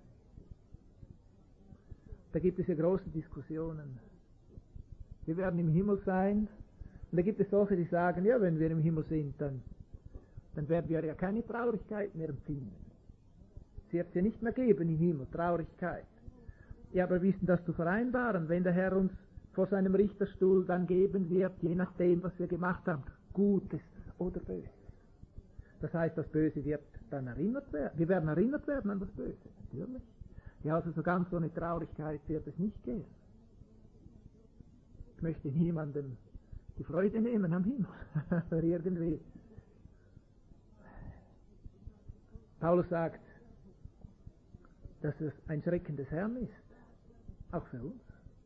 Da gibt es ja große Diskussionen. Wir werden im Himmel sein, und da gibt es solche, die sagen, ja, wenn wir im Himmel sind, dann werden wir ja keine Traurigkeit mehr empfinden. Es wird ja nicht mehr geben im Himmel, Traurigkeit. Ja, aber wie ist denn das zu vereinbaren, wenn der Herr uns vor seinem Richterstuhl dann geben wird, je nachdem, was wir gemacht haben, Gutes oder Böses. Das heißt, das Böse wird dann erinnert werden. Wir werden erinnert werden an das Böse, natürlich. Ja, also so ganz ohne Traurigkeit wird es nicht gehen. Ich möchte niemandem die Freude nehmen am Himmel, aber irgendwie. Paulus sagt, dass es ein Schrecken des Herrn ist, auch für uns.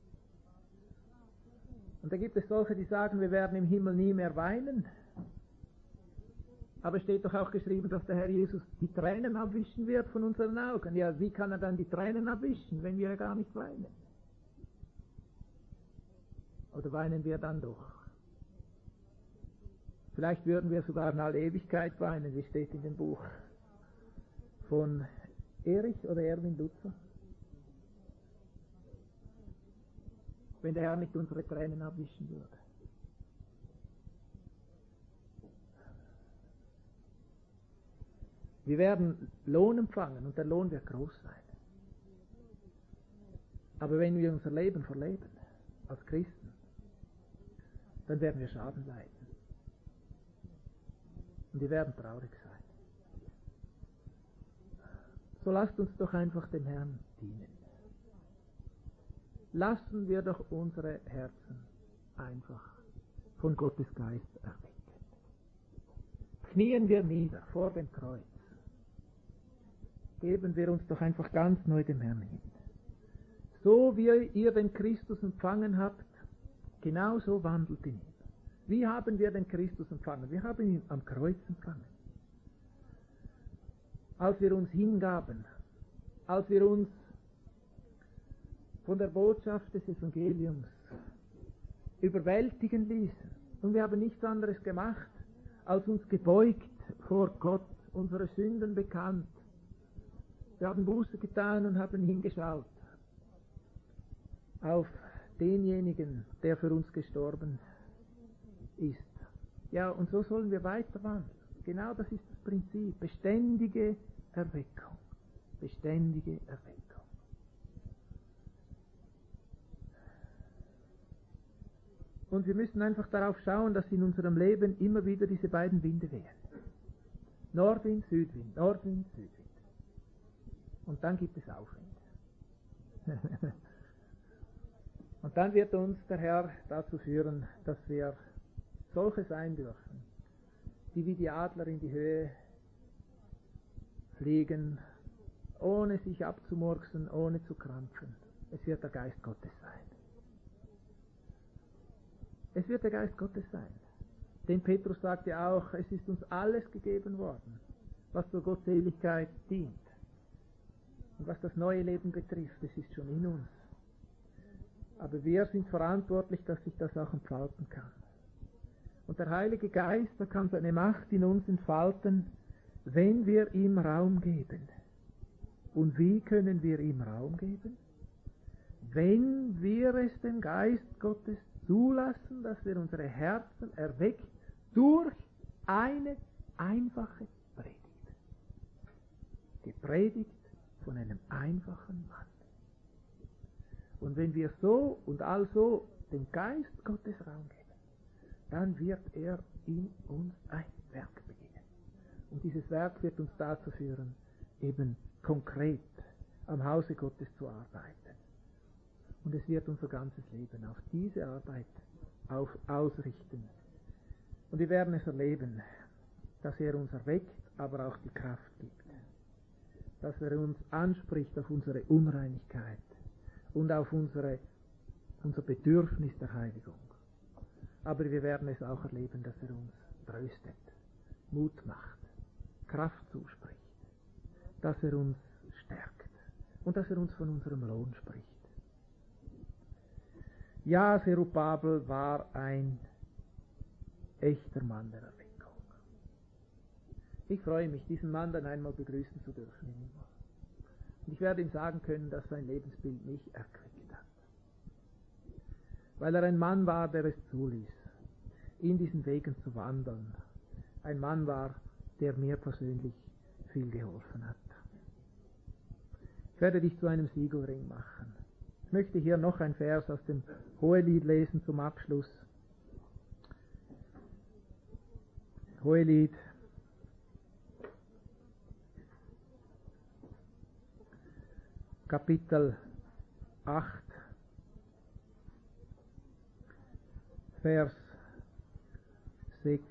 Und da gibt es solche, die sagen, wir werden im Himmel nie mehr weinen. Aber es steht doch auch geschrieben, dass der Herr Jesus die Tränen abwischen wird von unseren Augen. Ja, wie kann er dann die Tränen abwischen, wenn wir ja gar nicht weinen? Oder weinen wir dann doch? Vielleicht würden wir sogar in alle Ewigkeit weinen, wie steht in dem Buch von Erich oder Erwin Lutzer. Wenn der Herr nicht unsere Tränen abwischen würde. Wir werden Lohn empfangen und der Lohn wird groß sein. Aber wenn wir unser Leben verleben, als Christen, dann werden wir Schaden leiden. Und wir werden traurig sein. So lasst uns doch einfach dem Herrn dienen. Lassen wir doch unsere Herzen einfach von Gottes Geist erwecken. Knien wir nieder vor dem Kreuz. Geben wir uns doch einfach ganz neu dem Herrn hin. So wie ihr den Christus empfangen habt, genauso wandelt in ihm. Wie haben wir den Christus empfangen? Wir haben ihn am Kreuz empfangen. Als wir uns hingaben, als wir uns von der Botschaft des Evangeliums überwältigen ließen. Und wir haben nichts anderes gemacht, als uns gebeugt vor Gott, unsere Sünden bekannt. Wir haben Buße getan und haben hingeschaut auf denjenigen, der für uns gestorben ist. Ja, und so sollen wir weiter wandeln. Genau das ist das Prinzip. Beständige Erweckung. Beständige Erweckung. Und wir müssen einfach darauf schauen, dass in unserem Leben immer wieder diese beiden Winde wehen. Nordwind, Südwind, Nordwind, Südwind. Und dann gibt es Aufwind. Und dann wird uns der Herr dazu führen, dass wir solche sein dürfen, die wie die Adler in die Höhe fliegen, ohne sich abzumurksen, ohne zu krampfen. Es wird der Geist Gottes sein. Es wird der Geist Gottes sein. Denn Petrus sagt ja auch, es ist uns alles gegeben worden, was zur Gottseligkeit dient. Und was das neue Leben betrifft, es ist schon in uns. Aber wir sind verantwortlich, dass sich das auch entfalten kann. Und der Heilige Geist, der kann seine Macht in uns entfalten, wenn wir ihm Raum geben. Und wie können wir ihm Raum geben? Wenn wir es dem Geist Gottes zulassen, dass wir unsere Herzen erweckt durch eine einfache Predigt. Gepredigt von einem einfachen Mann. Und wenn wir so und also dem Geist Gottes Raum geben, dann wird er in uns ein Werk beginnen. Und dieses Werk wird uns dazu führen, eben konkret am Hause Gottes zu arbeiten. Und es wird unser ganzes Leben auf diese Arbeit ausrichten. Und wir werden es erleben, dass er uns erweckt, aber auch die Kraft gibt. Dass er uns anspricht auf unsere Unreinigkeit und auf unser Bedürfnis der Heiligung. Aber wir werden es auch erleben, dass er uns tröstet, Mut macht, Kraft zuspricht, dass er uns stärkt und dass er uns von unserem Lohn spricht. Ja, Zerubabel war ein echter Mann der Erweckung. Ich freue mich, diesen Mann dann einmal begrüßen zu dürfen im Himmel. Und ich werde ihm sagen können, dass sein Lebensbild mich erquickt hat. Weil er ein Mann war, der es zuließ, in diesen Wegen zu wandern. Ein Mann war, der mir persönlich viel geholfen hat. Ich werde dich zu einem Siegelring machen. Ich möchte hier noch ein Vers aus dem Hohelied lesen zum Abschluss. Hohelied, Kapitel 8, Vers 6.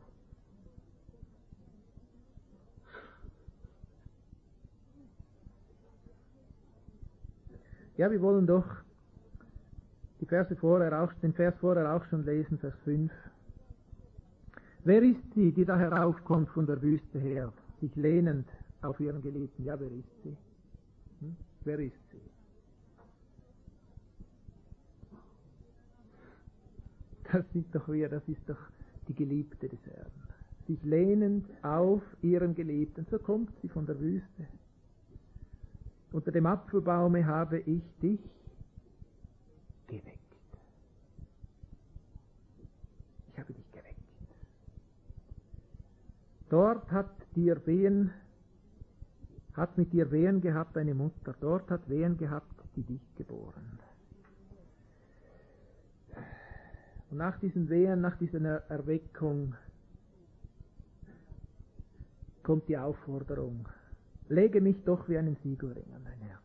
Ja, wir wollen doch den Vers vorher auch schon lesen, Vers 5. Wer ist sie, die da heraufkommt von der Wüste her, sich lehnend auf ihren Geliebten? Ja, wer ist sie? Wer ist sie? Das sind doch wir, das ist doch die Geliebte des Herrn. Sich lehnend auf ihren Geliebten, so kommt sie von der Wüste. Unter dem Apfelbaume habe ich dich geweckt. Ich habe dich geweckt. Dort hat mit dir Wehen gehabt deine Mutter. Dort hat Wehen gehabt, die dich geboren. Und nach diesen Wehen, nach dieser Erweckung, kommt die Aufforderung: Lege mich doch wie einen Siegelring an dein Herz.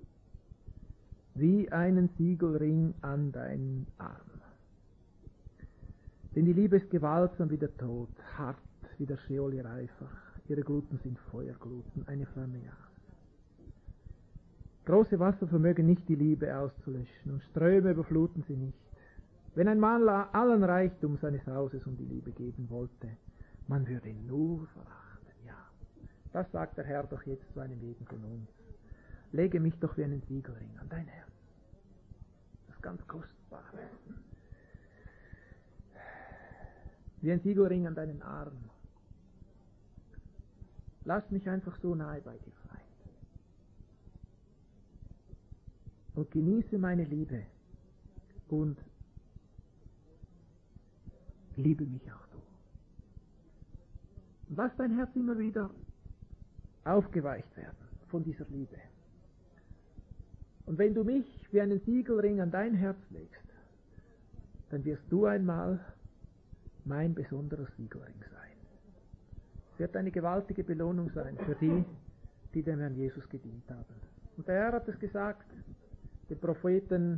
Wie einen Siegelring an deinen Arm. Denn die Liebe ist gewaltsam wie der Tod, hart wie der Scheol ihr Eifer. Ihre Gluten sind Feuergluten, eine Flamme jagt. Große Wasser vermögen nicht die Liebe auszulöschen und Ströme überfluten sie nicht. Wenn ein Mann allen Reichtum seines Hauses um die Liebe geben wollte, man würde ihn nur verachten. Ja, das sagt der Herr doch jetzt zu einem jeden von uns. Lege mich doch wie einen Siegelring an dein Herz. Das ist ganz kostbar. Wie ein Siegelring an deinen Arm. Lass mich einfach so nahe bei dir sein. Und genieße meine Liebe. Und liebe mich auch du. Und lass dein Herz immer wieder aufgeweicht werden von dieser Liebe. Und wenn du mich wie einen Siegelring an dein Herz legst, dann wirst du einmal mein besonderer Siegelring sein. Es wird eine gewaltige Belohnung sein für die, die dem Herrn Jesus gedient haben. Und der Herr hat es gesagt, dem Propheten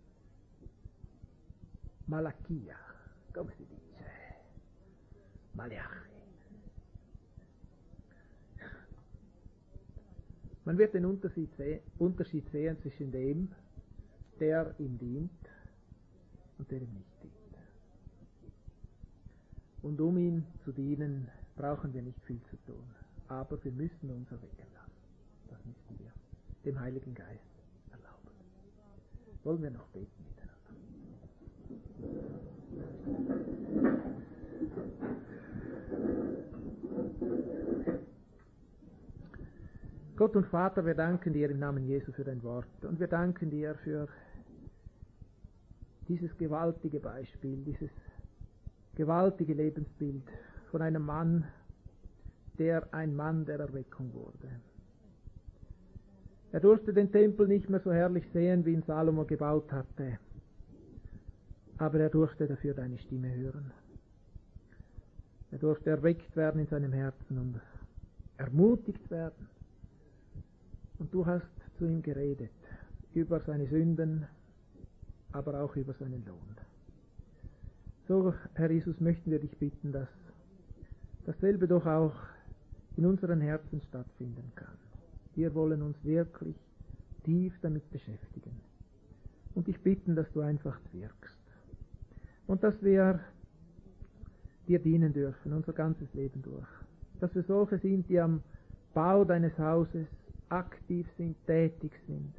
Malakia, come si dice? Malachi. Man wird den Unterschied sehen zwischen dem, der ihm dient und der ihm nicht dient. Und um ihm zu dienen, brauchen wir nicht viel zu tun. Aber wir müssen uns erwecken lassen. Das müssen wir dem Heiligen Geist erlauben. Wollen wir noch beten miteinander? Gott und Vater, wir danken dir im Namen Jesu für dein Wort. Und wir danken dir für dieses gewaltige Beispiel, dieses gewaltige Lebensbild von einem Mann, der ein Mann der Erweckung wurde. Er durfte den Tempel nicht mehr so herrlich sehen, wie ihn Salomo gebaut hatte, aber er durfte dafür deine Stimme hören. Er durfte erweckt werden in seinem Herzen und ermutigt werden. Und du hast zu ihm geredet, über seine Sünden, aber auch über seinen Lohn. So, Herr Jesus, möchten wir dich bitten, dass dasselbe doch auch in unseren Herzen stattfinden kann. Wir wollen uns wirklich tief damit beschäftigen und dich bitten, dass du einfach wirkst und dass wir dir dienen dürfen, unser ganzes Leben durch. Dass wir solche sind, die am Bau deines Hauses aktiv sind, tätig sind.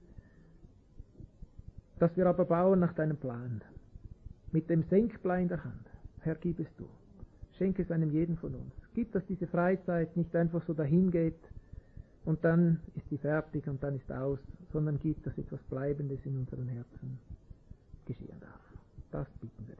Dass wir aber bauen nach deinem Plan, mit dem Senkblei in der Hand. Herr, gib es du. Schenke es einem jeden von uns. Gib, dass diese Freizeit nicht einfach so dahin geht und dann ist sie fertig und dann ist aus, sondern gib, dass etwas Bleibendes in unseren Herzen geschehen darf. Das bitten wir.